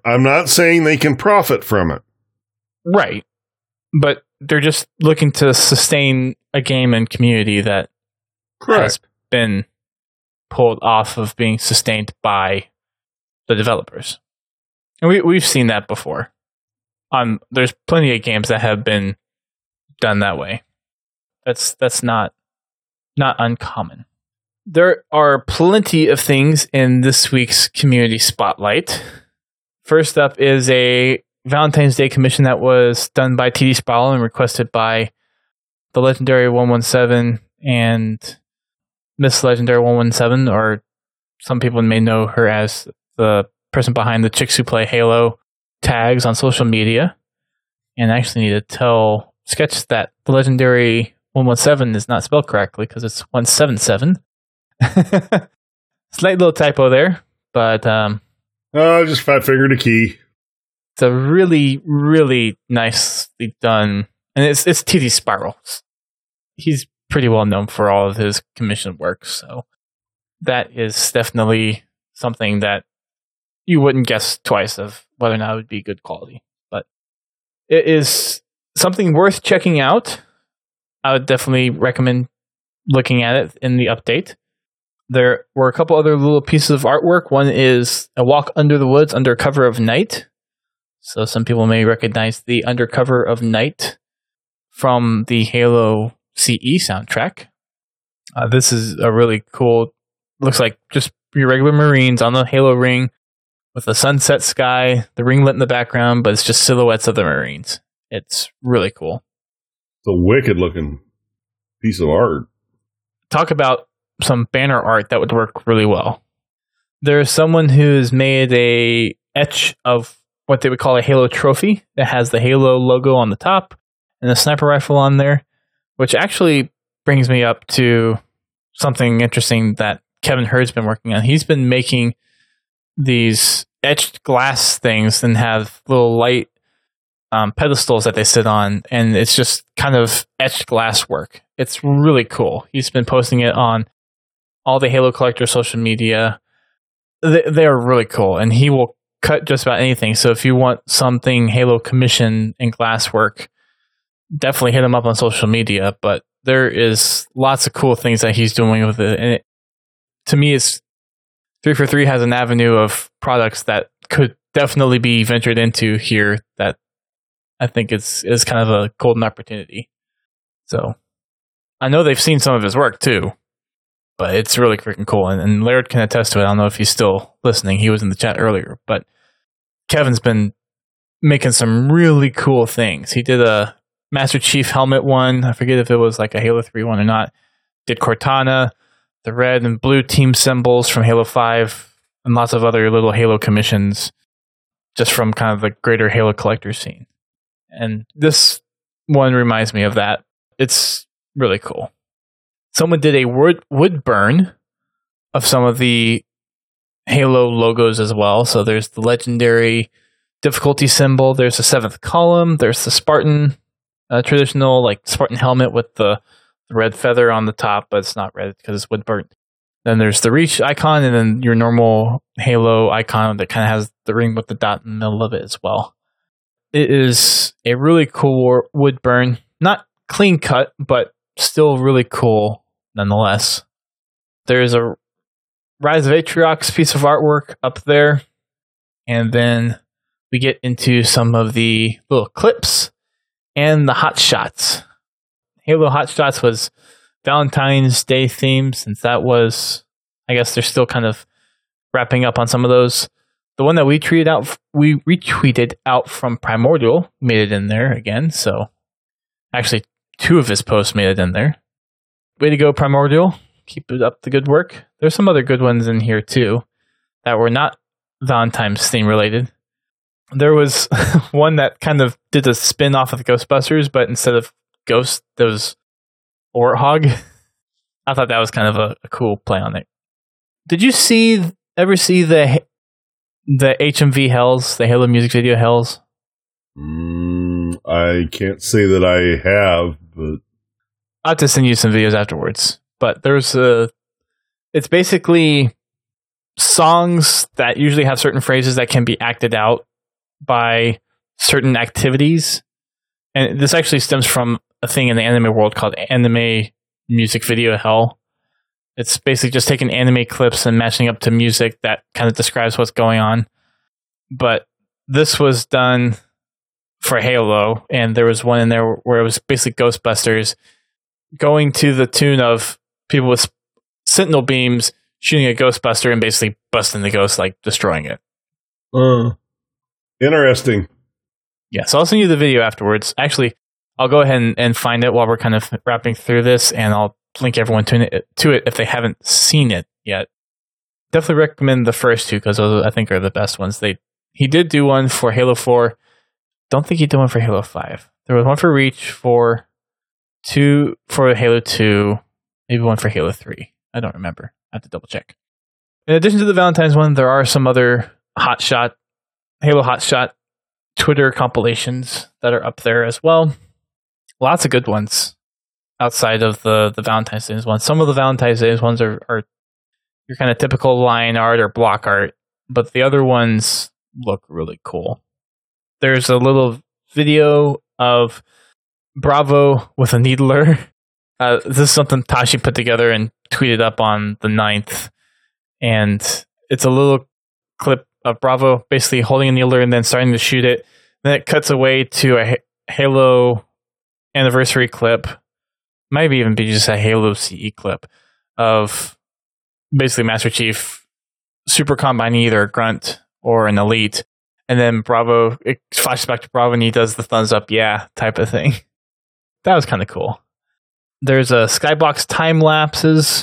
it. Right. But they're just looking to sustain a game and community that has been pulled off of being sustained by the developers. And we've seen that before. There's plenty of games that have been done that way. That's not uncommon. There are plenty of things in this week's Community Spotlight. First up is a Valentine's Day commission that was done by TD Spiral and requested by the Legendary 117 and Miss Legendary 117, or some people may know her as the person behind the Chicks Who Play Halo tags on social media. And I actually need to tell Sketch that the Legendary 117 is not spelled correctly because it's 177. Slight little typo there, but just fat fingered a key. It's a really, really nicely done, and it's TD Spiral. He's pretty well known for all of his commission work, so that is definitely something that you wouldn't guess twice of whether or not it would be good quality. But it is something worth checking out. I would definitely recommend looking at it in the update. There were a couple other little pieces of artwork. One is a walk under the woods under cover of night. So some people may recognize the Under Cover of Night from the Halo CE soundtrack. This is a really cool, looks like just your regular Marines on the Halo ring with a sunset sky, the ringlet in the background, but it's just silhouettes of the Marines. It's really cool. It's a wicked looking piece of art. Talk about some banner art that would work really well. There's someone who's made a etch of what they would call a Halo trophy that has the Halo logo on the top and a sniper rifle on there, which actually brings me up to something interesting that Kevin Hurd's been working on. He's been making these etched glass things and have little light pedestals that they sit on, and it's just kind of etched glass work. It's really cool. He's been posting it on all the Halo Collector social media. They are really cool, and he will cut just about anything. So if you want something Halo commission and glass work, definitely hit him up on social media. But there is lots of cool things that he's doing with it. And to me, it's 343 has an avenue of products that could definitely be ventured into here that I think is kind of a golden opportunity. So I know they've seen some of his work too, but it's really freaking cool. And Laird can attest to it. I don't know if he's still listening. He was in the chat earlier, but Kevin's been making some really cool things. He did a Master Chief helmet one. I forget if it was like a Halo 3 one or not. Did Cortana. the red and blue team symbols from Halo 5, and lots of other little Halo commissions just from kind of the greater Halo collector scene. And this one reminds me of that. It's really cool. Someone did a wood burn of some of the Halo logos as well. So there's the legendary difficulty symbol, there's the 7th column, there's the Spartan, traditional like Spartan helmet with the red feather on the top, but it's not red because it's wood burnt. Then there's the Reach icon, and then your normal Halo icon that kind of has the ring with the dot in the middle of it as well. It is a really cool wood burn. Not clean cut, but still really cool nonetheless. There's a Rise of Atriox piece of artwork up there. And then we get into some of the little clips and the hot shots. Halo Hot Shots was Valentine's Day theme, since that was, I guess they're still kind of wrapping up on some of those. The one that we retweeted out from Primordial made it in there again. So actually 2 of his posts made it in there. Way to go, Primordial. Keep it up the good work. There's some other good ones in here too that were not Valentine's theme related. There was one that kind of did a spin off of the Ghostbusters, but instead of Ghost, there was Warthog. I thought that was kind of a cool play on it. Did you ever see the HMV Hells, the Halo music video Hells? I can't say that I have, but I'll have to send you some videos afterwards. But it's basically songs that usually have certain phrases that can be acted out by certain activities. And this actually stems from a thing in the anime world called Anime Music Video Hell. It's basically just taking anime clips and matching up to music that kind of describes what's going on. But this was done for Halo, and there was one in there where it was basically Ghostbusters going to the tune of people with sentinel beams shooting a Ghostbuster and basically busting the ghost, like destroying it. Interesting. Yeah, so I'll send you the video afterwards. Actually, I'll go ahead and find it while we're kind of wrapping through this, and I'll link everyone to it if they haven't seen it yet. Definitely recommend the first 2 because those I think are the best ones. He did do one for Halo 4. Don't think he did one for Halo 5. There was one for Reach, for Halo 2, maybe one for Halo 3. I don't remember. I have to double check. In addition to the Valentine's one, there are some other Halo Hotshot Twitter compilations that are up there as well. Lots of good ones outside of the Valentine's Day ones. Some of the Valentine's Day ones are your kind of typical line art or block art, but the other ones look really cool. There's a little video of Bravo with a needler. This is something Tashi put together and tweeted up on the 9th. And it's a little clip of Bravo basically holding a needler and then starting to shoot it. Then it cuts away to a Halo anniversary clip. Might even be just a Halo CE clip of basically Master Chief super combining either a grunt or an elite. And then Bravo, it flashes back to Bravo and he does the thumbs up, yeah, type of thing. That was kind of cool. There's a Skybox time lapses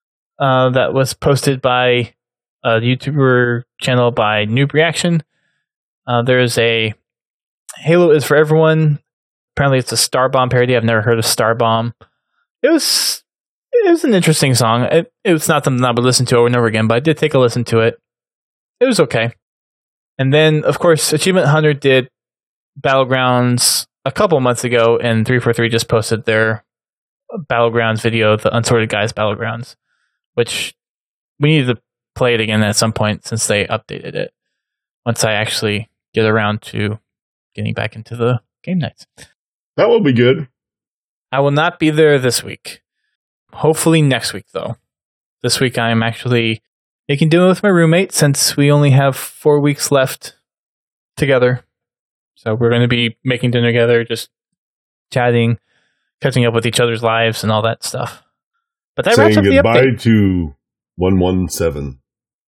that was posted by a YouTuber channel by Noob Reaction. There's a Halo is for Everyone. Apparently it's a Starbomb parody. I've never heard of Starbomb. It was an interesting song. It was not something I would listen to over and over again, but I did take a listen to it. It was okay. And then, of course, Achievement Hunter did Battlegrounds a couple months ago, and 343 just posted their Battlegrounds video, the Unsorted Guys Battlegrounds, which we need to play it again at some point since they updated it. Once I actually get around to getting back into the game nights. That will be good. I will not be there this week. Hopefully next week, though. This week I am actually making dinner with my roommate since we only have 4 weeks left together. So we're going to be making dinner together, just chatting, catching up with each other's lives and all that stuff. But that wraps up the update. Saying goodbye to 117.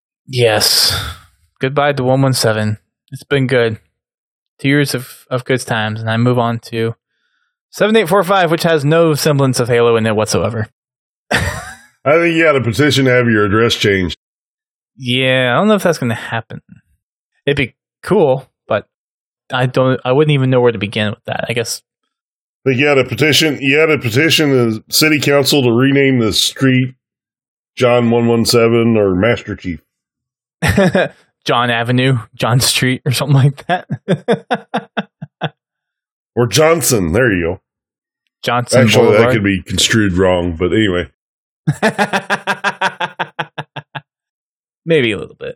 Yes. Goodbye to 117. It's been good. 2 years of good times, and I move on to 7845, which has no semblance of Halo in it whatsoever. I think you got a petition to have your address changed. Yeah, I don't know if that's going to happen. It'd be cool, but I wouldn't even know where to begin with that. I guess. I think you had a petition. You had a petition the city council to rename the street John 117 or Master Chief. John Avenue, John Street, or something like that. Or Johnson. There you go. Johnson Actually, Boulevard. that could be construed wrong, but anyway. Maybe a little bit.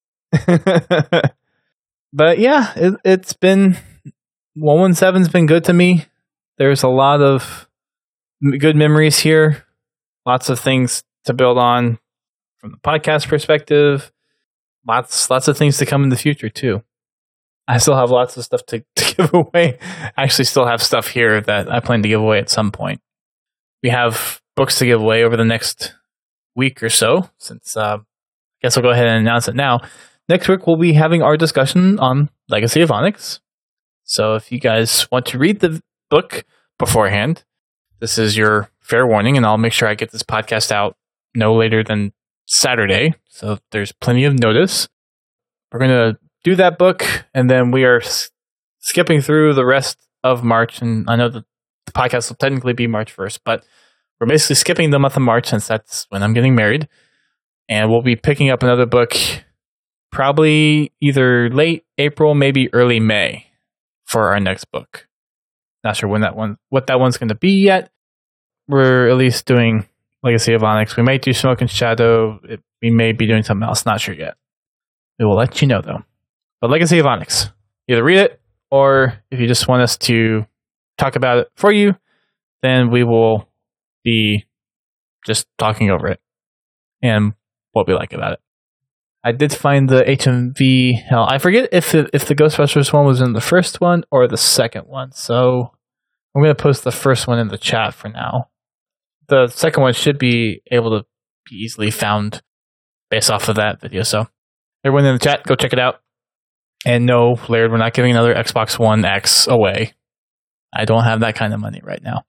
But yeah, it's been 117's been good to me. There's a lot of good memories here. Lots of things to build on from the podcast perspective. Lots of things to come in the future too. I still have lots of stuff to give away. I actually still have stuff here that I plan to give away at some point. We have books to give away over the next week or so, since I guess I'll go ahead and announce it now. Next week, we'll be having our discussion on Legacy of Onyx. So if you guys want to read the book beforehand, this is your fair warning, and I'll make sure I get this podcast out no later than Saturday, so there's plenty of notice. We're going to do that book, and then we are skipping through the rest of March, and I know that the podcast will technically be March 1st, but we're basically skipping the month of March since that's when I'm getting married, and we'll be picking up another book probably either late April, maybe early May for our next book. Not sure what that one's going to be yet. We're at least doing Legacy of Onyx. We might do Smoke and Shadow. We may be doing something else. Not sure yet. We will let you know, though. But Legacy of Onyx. Either read it, or if you just want us to talk about it for you, then we will be just talking over it and what we like about it. I did find the HMV Hell. I forget if the Ghostbusters one was in the first one or the second one, so I'm going to post the first one in the chat for now. The second one should be able to be easily found based off of that video. So everyone in the chat, go check it out. And no, Laird, we're not giving another Xbox One X away. I don't have that kind of money right now.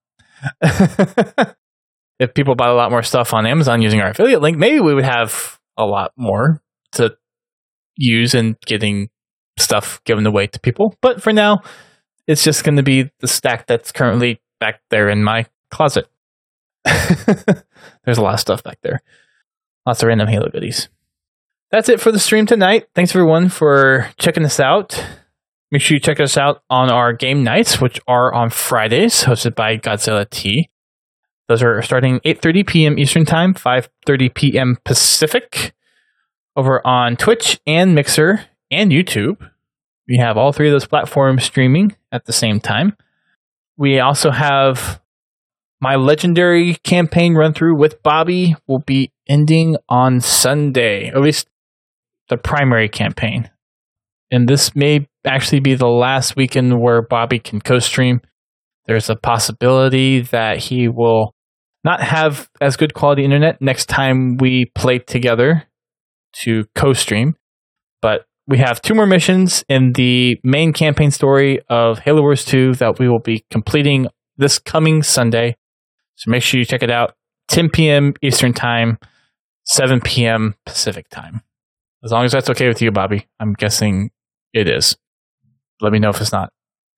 If people bought a lot more stuff on Amazon using our affiliate link, maybe we would have a lot more to use in getting stuff given away to people. But for now, it's just going to be the stack that's currently back there in my closet. There's a lot of stuff back there. Lots of random Halo goodies. That's it for the stream tonight. Thanks everyone for checking us out. Make sure you check us out on our game nights, which are on Fridays, hosted by Godzilla T. Those are starting 8:30 p.m. Eastern Time, 5:30 p.m. Pacific, over on Twitch and Mixer and YouTube. We have all three of those platforms streaming at the same time. We also have my legendary campaign run through with Bobby will be ending on Sunday, or at least the primary campaign. And this may actually be the last weekend where Bobby can co-stream. There's a possibility that he will not have as good quality internet next time we play together to co-stream. But we have 2 more missions in the main campaign story of Halo Wars 2 that we will be completing this coming Sunday. So make sure you check it out. 10 p.m. Eastern Time, 7 p.m. Pacific Time. As long as that's okay with you, Bobby. I'm guessing it is. Let me know if it's not.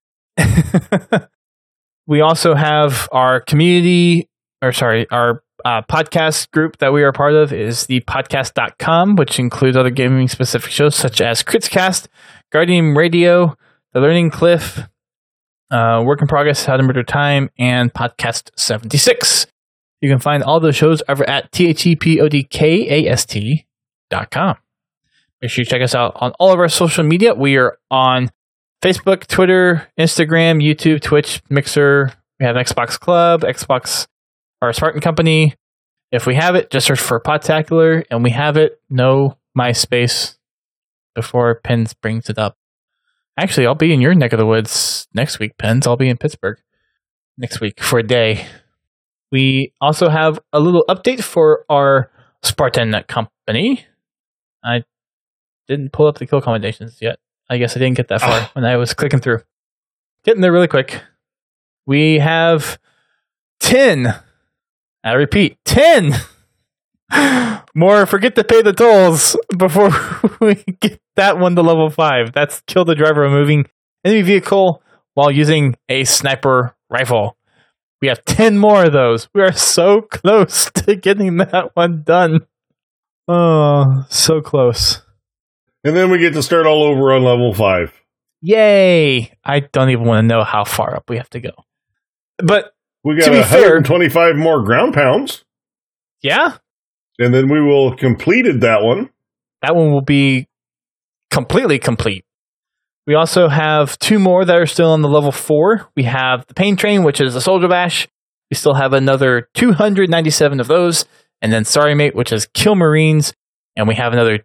We also have our our podcast group that we are part of is the podcast.com, which includes other gaming specific shows such as Critscast, Guardian Radio, The Learning Cliff, Work in Progress, How to Murder Time, and Podcast 76. You can find all those shows over at thepodcast.com. Make sure you check us out on all of our social media. We are on Facebook, Twitter, Instagram, YouTube, Twitch, Mixer. We have Xbox Club, Xbox, our Spartan Company. If we have it, just search for Podtacular, and we have it. No MySpace before Pens brings it up. Actually, I'll be in your neck of the woods next week, Pens. I'll be in Pittsburgh next week for a day. We also have a little update for our Spartan Company. I didn't pull up the kill commendations yet. I guess I didn't get that far when I was clicking through. Getting there really quick. We have 10. I repeat, 10 More forget to pay the tolls before we get that one to level 5. That's kill the driver of a moving enemy vehicle while using a sniper rifle. We have 10 more of those. We are so close to getting that one done. Oh, so close. And then we get to start all over on level 5. Yay! I don't even want to know how far up we have to go. But we got to be 125 fair, more ground pounds. Yeah. And then we will have completed that one. That one will be completely complete. We also have 2 more that are still on the level 4. We have the Pain Train, which is a Soldier Bash. We still have another 297 of those. And then Sorry Mate, which is Kill Marines. And we have another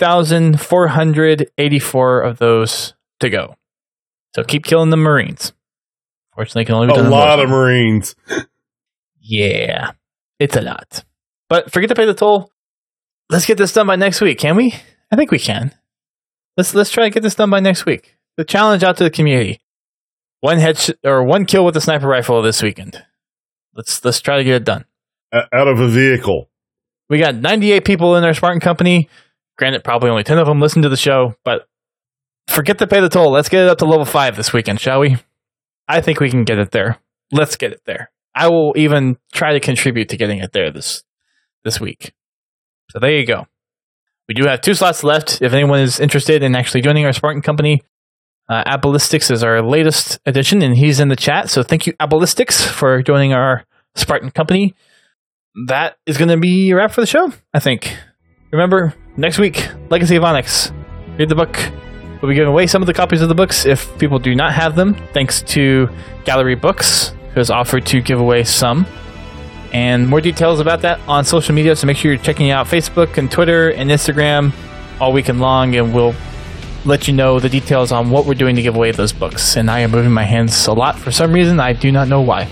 2,484 of those to go. So keep killing the Marines. Fortunately, it can only be done a lot of Marines. Yeah, it's a lot. But forget to pay the toll. Let's get this done by next week, can we? I think we can. Let's try to get this done by next week. The challenge out to the community: one kill with a sniper rifle this weekend. Let's try to get it done. Out of a vehicle. We got 98 people in our Spartan company. Granted, probably only 10 of them listen to the show, but forget to pay the toll. Let's get it up to level 5 this weekend, shall we? I think we can get it there. Let's get it there. I will even try to contribute to getting it there this week. So there you go. We do have 2 slots left. If anyone is interested in actually joining our Spartan company, Abolistics is our latest addition, and he's in the chat. So thank you, Abolistics, for joining our Spartan company. That is going to be a wrap for the show, I think. Remember, next week, Legacy of Onyx. Read the book. We'll be giving away some of the copies of the books if people do not have them, thanks to Gallery Books, who has offered to give away some. And more details about that on social media, so make sure you're checking out Facebook and Twitter and Instagram all weekend long, and we'll let you know the details on what we're doing to give away those books. And I am moving my hands a lot for some reason. I do not know why.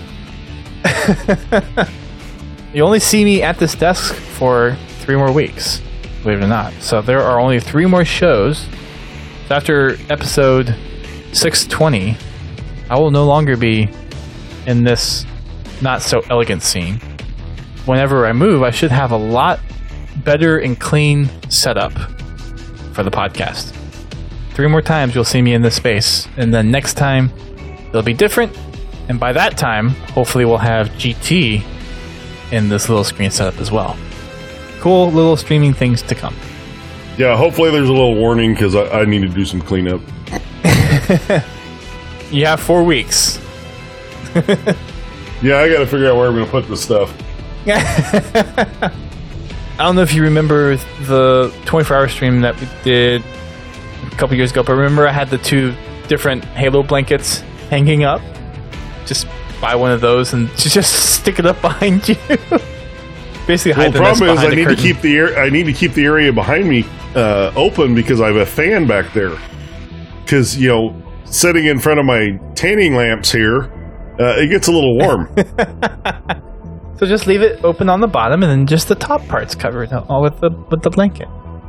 You only see me at this desk for 3 more weeks, believe it or not. So there are only 3 more shows. So after episode 620, I will no longer be in this not so elegant scene. Whenever I move, I should have a lot better and clean setup for the podcast. 3 more times you'll see me in this space, and then next time it'll be different. And by that time, hopefully we'll have GT in this little screen setup as well. Cool little streaming things to come. Yeah, hopefully there's a little warning because I need to do some cleanup. You have 4 weeks. Yeah, I got to figure out where I'm going to put this stuff. I don't know if you remember the 24-hour stream that we did a couple years ago, but remember I had the 2 different Halo blankets hanging up? Just buy one of those and just stick it up behind you. Basically, hide the problem is I need curtain. to keep the area behind me open because I have a fan back there. Because sitting in front of my tanning lamps here, it gets a little warm. So just leave it open on the bottom, and then just the top part's covered all with the blanket.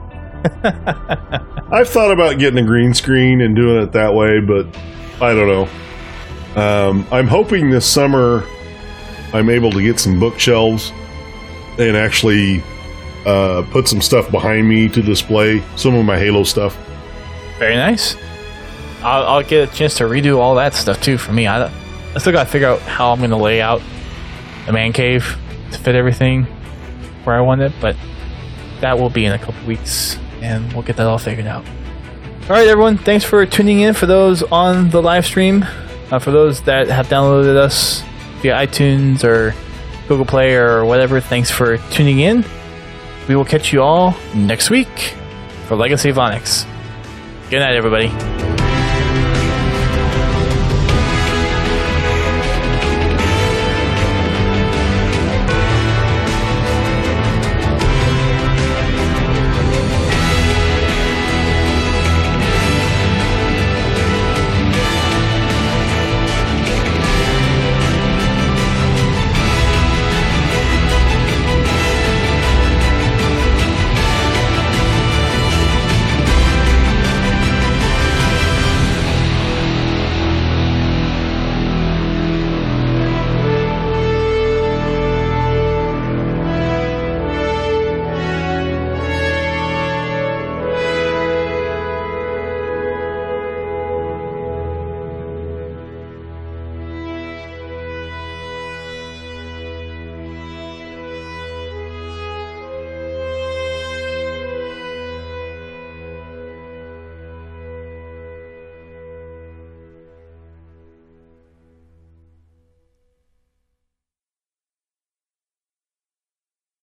I've thought about getting a green screen and doing it that way, but I don't know. I'm hoping this summer I'm able to get some bookshelves and actually put some stuff behind me to display some of my Halo stuff. Very nice. I'll get a chance to redo all that stuff too for me. I still got to figure out how I'm going to lay out the man cave to fit everything where I want it, but that will be in a couple weeks, and we'll get that all figured out. All right, everyone. Thanks for tuning in. For those on the live stream, for those that have downloaded us via iTunes or Google Play or whatever, thanks for tuning in. We will catch you all next week for Legacy of Onyx. Good night, everybody.